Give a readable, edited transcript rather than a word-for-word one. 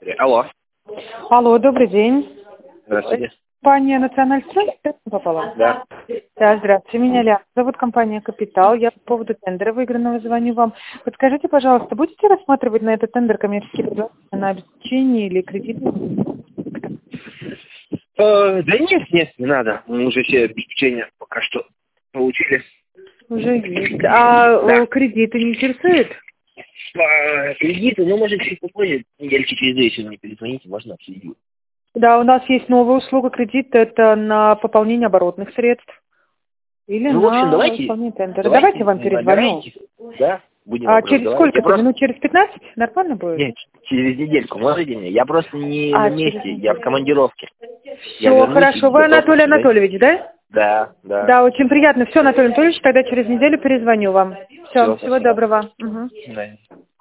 Алло. Алло, добрый день. Здравствуйте. Компания «Националь Строй» попала? Да. Да, здравствуйте. Меня Ляна зовут, компания «Капитал». Я по поводу тендера выигранного звоню вам. Подскажите, пожалуйста, будете рассматривать на этот тендер коммерческие предложения на обеспечение или кредит? Да нет, не надо. Мы уже все обеспечения пока что получили. Уже есть. А Да. кредиты не интересуют? Кредиты, может, чуть попозже, недельки через 2, если вы мне перезвоните, можно обсудить. Да, у нас есть новая услуга кредит, это на пополнение оборотных средств. Или Ну, в общем, на давайте исполнение тендера. Давайте вам перезвоню. набирайте. Да, будем А через разговаривать. сколько? Минут через 15? Нормально будет? Нет, через недельку, можете мне? Я просто не на месте, через я в командировке. Я Все, вернусь хорошо. Вы только Анатолий после. Анатольевич, да? Да, да. Да, очень приятно. Все, Анатолий Анатольевич, тогда через неделю перезвоню вам. Все, Все, всего спасибо. доброго. Угу. Да.